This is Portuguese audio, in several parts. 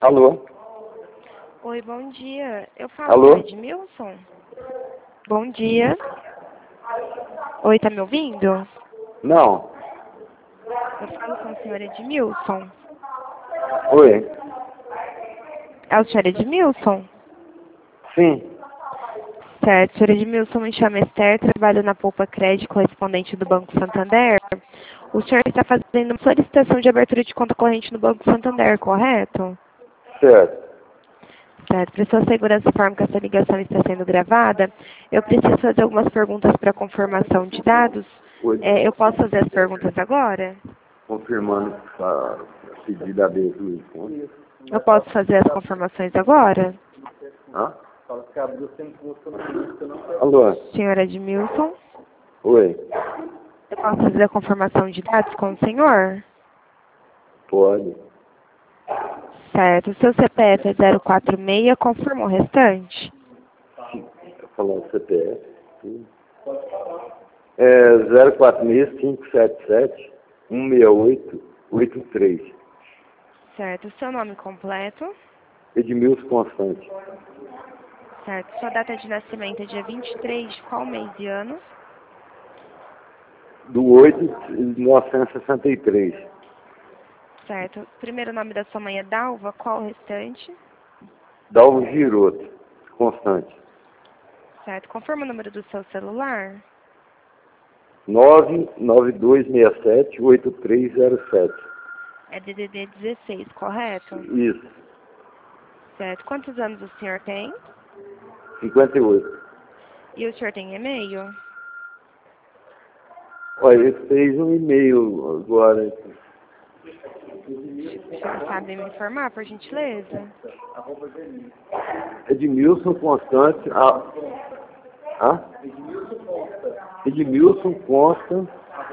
Alô? Oi, bom dia. Eu falo Alô? com Edmilson? Bom dia. Oi, tá me ouvindo? Não. Eu falo com o senhor Edmilson. Oi. É o senhor Edmilson? Sim. Certo, senhor Edmilson, me chama Esther, trabalho na Poupa Crédito, correspondente do Banco Santander. O senhor está fazendo uma solicitação de abertura de conta corrente no Banco Santander, correto? Certo. Certo, para sua segurança, informo que essa ligação está sendo gravada. Eu preciso fazer algumas perguntas para confirmação de dados. Oi. Eu posso fazer as perguntas agora? Confirmando a pedido da abertura de conta. Eu posso fazer as confirmações agora? Hã? Alô? Senhor Edmilson, Oi. eu posso fazer a confirmação de dados com o senhor? Pode. Certo, o seu CPF é 046, confirma o restante? Vou falar o CPF. Sim. É 046-577-168-83. Certo, o seu nome completo? Edmilson Constante. Certo, sua data de nascimento é dia 23 de qual mês e ano? Do 8 de 1963. Certo, primeiro nome da sua mãe é Dalva, qual o restante? Dalvo Giroto. Constante. Certo, confirma o número do seu celular? 99267-8307. É DDD 16, correto? Isso. Certo, quantos anos o senhor tem? 58. E o senhor tem e-mail? Olha, ele fez um e-mail agora. O senhor sabe me informar, por gentileza? Edmilson Constante. Hã? Edmilson Constante,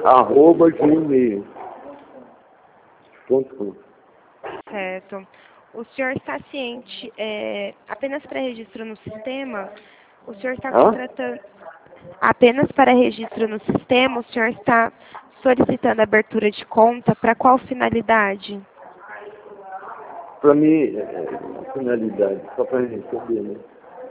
@gmail.com. Certo. O senhor está ciente, apenas para registro no sistema, o senhor está Hã? contratando, apenas para registro no sistema, o senhor está solicitando abertura de conta para qual finalidade? Para mim, finalidade, só para receber, né?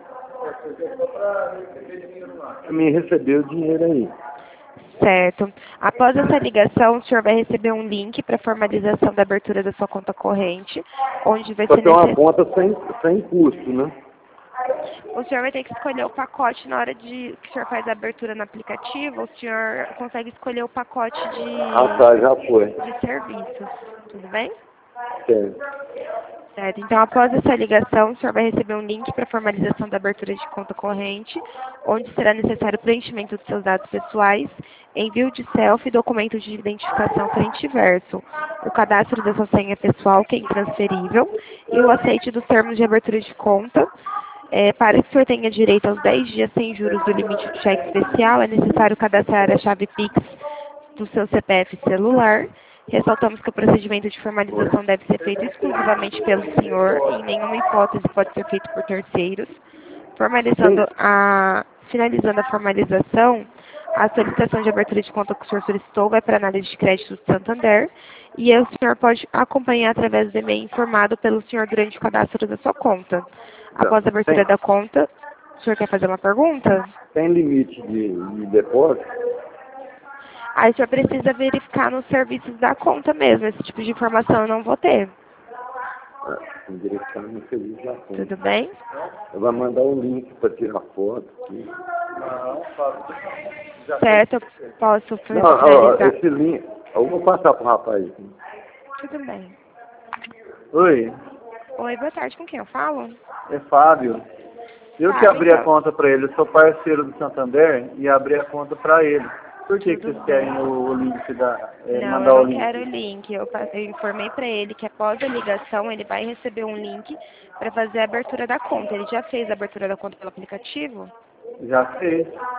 Para mim receber o dinheiro aí. Certo. Após essa ligação, o senhor vai receber um link para formalização da abertura da sua conta corrente, onde vai Só ser que é uma necessário. conta sem custo, né? O senhor vai ter que escolher o pacote na hora que o senhor faz a abertura no aplicativo, o senhor consegue escolher o pacote Ah, tá, já foi. de serviços. Tudo bem? Certo. Certo. Então, após essa ligação, o senhor vai receber um link para formalização da abertura de conta corrente, onde será necessário o preenchimento dos seus dados pessoais, envio de selfie e documentos de identificação frente e verso, o cadastro da sua senha pessoal, que é intransferível, e o aceite dos termos de abertura de conta. Para que o senhor tenha direito aos 10 dias sem juros do limite do cheque especial, é necessário cadastrar a chave Pix do seu CPF celular. Ressaltamos que o procedimento de formalização deve ser feito exclusivamente pelo senhor, e em nenhuma hipótese pode ser feito por terceiros. Finalizando a formalização, a solicitação de abertura de conta que o senhor solicitou vai para a análise de crédito do Santander, e o senhor pode acompanhar através do e-mail informado pelo senhor durante o cadastro da sua conta. Após a abertura da conta, o senhor quer fazer uma pergunta? Tem limite de depósito? Aí o senhor precisa verificar nos serviços da conta mesmo. Esse tipo de informação eu não vou ter. Endereçar no serviço da conta. Tudo bem? Eu vou mandar o link para tirar foto. Certo, eu posso Não, ó, finalizar. esse link, eu vou passar pro rapaz. Tudo bem. Oi, Oi, boa tarde. Com quem eu falo? é Fábio. Eu que Fábio, abri a então. conta para ele, eu sou parceiro do Santander e abri a conta para ele. Por que Tudo vocês bem. querem o link Não, mandar eu o não link? quero o link. Eu informei para ele que após a ligação ele vai receber um link para fazer a abertura da conta. Ele já fez a abertura da conta pelo aplicativo? Já fez.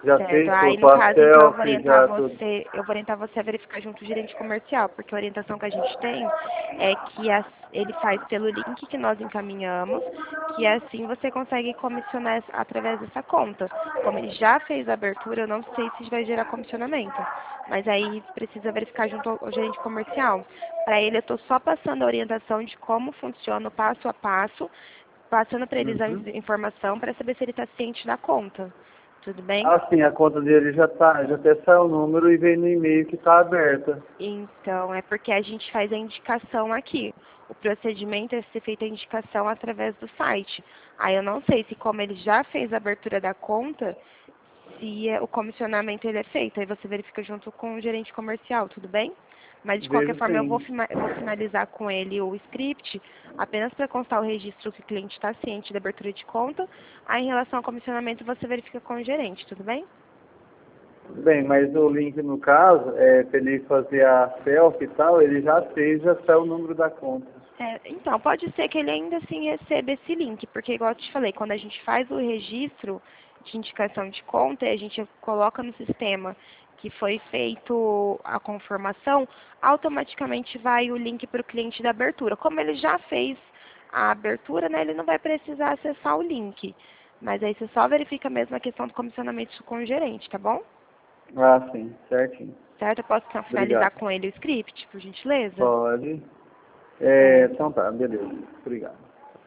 Já Certo. fez Aí, com no a caso, então, selfie, já tudo. eu vou orientar você a verificar junto o gerente comercial, porque a orientação que a gente tem é que ele faz pelo link que nós encaminhamos, que assim você consegue comissionar através dessa conta. Como ele já fez a abertura, eu não sei se vai gerar comissionamento, mas aí precisa verificar junto ao gerente comercial. Para ele, eu estou só passando a orientação de como funciona o passo a passo, passando para eles a Uhum. informação para saber se ele está ciente da conta. Tudo bem? Ah, sim, a conta dele já até saiu o número e veio no e-mail que está aberta. Então, é porque a gente faz a indicação aqui. O procedimento é ser feita a indicação através do site. Aí eu não sei se como ele já fez a abertura da conta, se o comissionamento ele é feito. Aí você verifica junto com o gerente comercial, tudo bem? Mas de qualquer Vejo forma sim. eu vou finalizar com ele o script, apenas para constar o registro que o cliente está ciente da abertura de conta. Aí em relação ao comissionamento você verifica com o gerente, tudo bem? Bem, mas o link no caso, para ele fazer a selfie e tal, ele já fez, já saiu o número da conta. Então, pode ser que ele ainda assim receba esse link, porque igual eu te falei, quando a gente faz o registro de indicação de conta e a gente coloca no sistema que foi feito a confirmação, automaticamente vai o link para o cliente da abertura. Como ele já fez a abertura, né, ele não vai precisar acessar o link. Mas aí você só verifica mesmo a questão do comissionamento com o gerente, tá bom? Ah, sim, certinho. Certo? Eu posso então finalizar Obrigado. com ele o script, por gentileza? Pode. Certo. Então tá, beleza. Obrigado.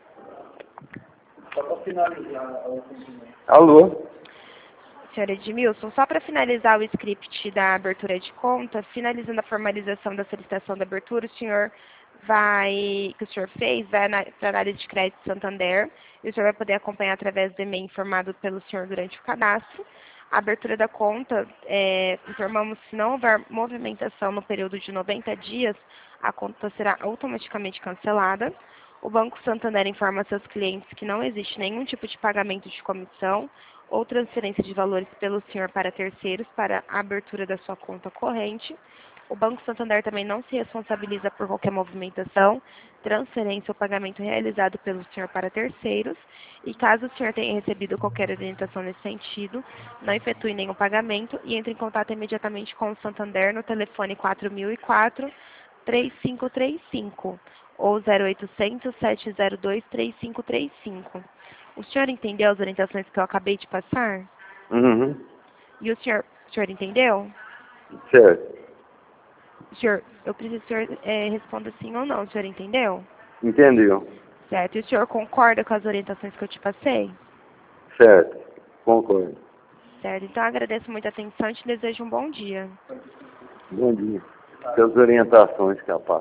Só para finalizar a outra. Alô? Senhor Edmilson, só para finalizar o script da abertura de conta, finalizando a formalização da solicitação da abertura, que o senhor fez, vai para a análise de crédito Santander, e o senhor vai poder acompanhar através do e-mail informado pelo senhor durante o cadastro. A abertura da conta, informamos que se não houver movimentação no período de 90 dias, a conta será automaticamente cancelada. O Banco Santander informa a seus clientes que não existe nenhum tipo de pagamento de comissão ou transferência de valores pelo senhor para terceiros para a abertura da sua conta corrente. O Banco Santander também não se responsabiliza por qualquer movimentação, transferência ou pagamento realizado pelo senhor para terceiros. E caso o senhor tenha recebido qualquer orientação nesse sentido, não efetue nenhum pagamento e entre em contato imediatamente com o Santander no telefone 4004-3535 ou 0800 702 3535. O senhor entendeu as orientações que eu acabei de passar? Uhum. E o senhor entendeu? Certo. Senhor, eu preciso que o senhor responda sim ou não. O senhor entendeu? Entendeu? Certo. E o senhor concorda com as orientações que eu te passei? Certo. Concordo. Certo. Então, eu agradeço muito a atenção e te desejo um bom dia. Bom dia. Pelas orientações, capaz.